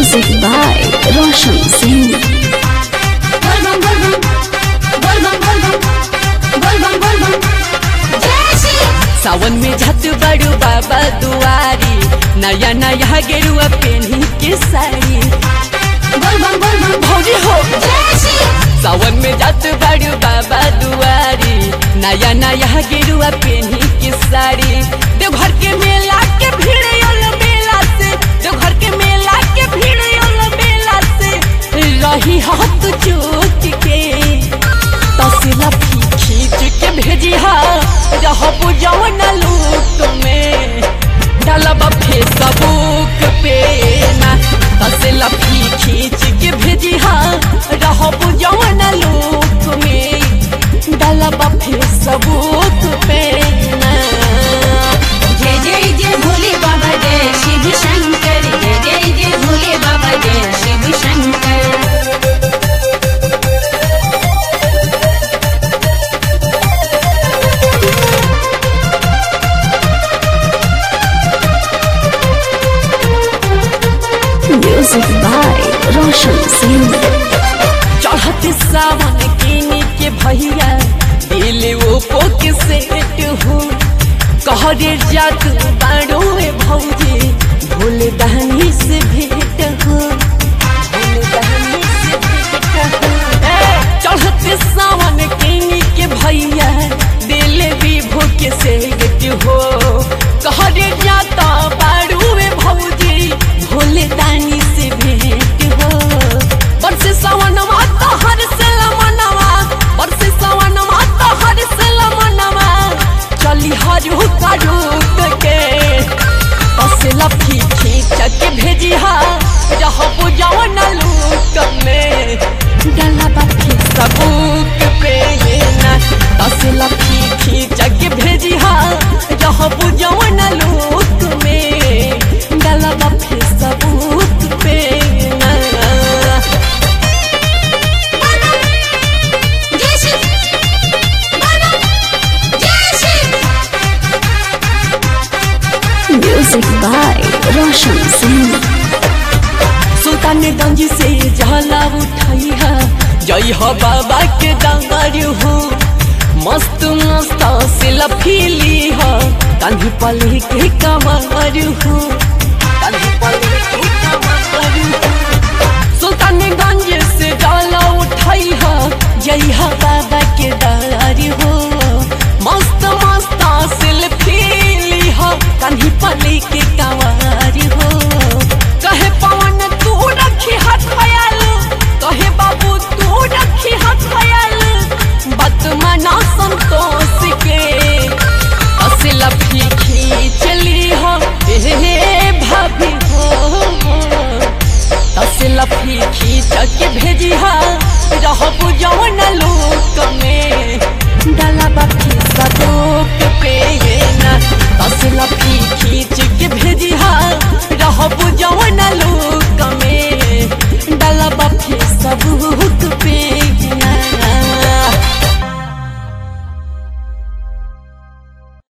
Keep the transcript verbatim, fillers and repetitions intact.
Music by Roshan Singh. Bolbam bolbam, bolbam bolbam, bolbam bolbam, जय श्री। सावन में झट बड़ू बाबा दुआरी, नया नया गेरुआ पेनी के साड़ी। bolbam bolbam, भौजी हो जय श्री। सावन में झट बड़ू बाबा दुआरी, नया नया गेरुआ पेनी के साड़ी। देवघर के मेला के भीड़ यल मेला से, देवघर के मेला के भीड़ यल मेला से रही हाथ चूक के तसला खींच के भेजी हा रहब जवन लूक में डालब फेसबुक पे ना। तसला खींच के भेजी हा रहब जवन लूक में डालब फेसबुक पे ना। जय जय जय भोले बाबा जय शिव शंकर, जय जय जय भोले बाबा जय Shiv Shankar. Music by Roshan Singh. चढ़त सावन किनी के भैया दिल ओपो के सेट हो। कहरे जात बाड़ो भौजी भोले दहनी से भेंट हो, भोले दहनी से भेंट हो। ए, चढ़त सावन किनी के भैया दिल विभो के सेट हो। कहरे जाता बाड़ो भौजी भोले दानी से भेंट हो। बरसे सावन माता हर से लमनवा, बरसे सावन माता हर से लमनवा चली हजू कारूक के तसला खींच के भेजी हा रहब जवन लूक में डालब फेसबुक पे ना। तसला खींच के भेजी हा रहब जवन लूक में डालब फेसबुक पे ना। जय श्री, bolbam, जय Shri. Music by Roshan Singh. Sultanganj से जला उठाई है जय हो बाबा के डांगर हो। मस्त मस्त से लफीली हो कान्ही पली के कमर हो, कान्ही पली के कमर हो। सुल्तानगंज से जला उठाई है जय हो बाबा के डांगर हो। मस्त मस्त से लफीली हो कान्ही पली के कमर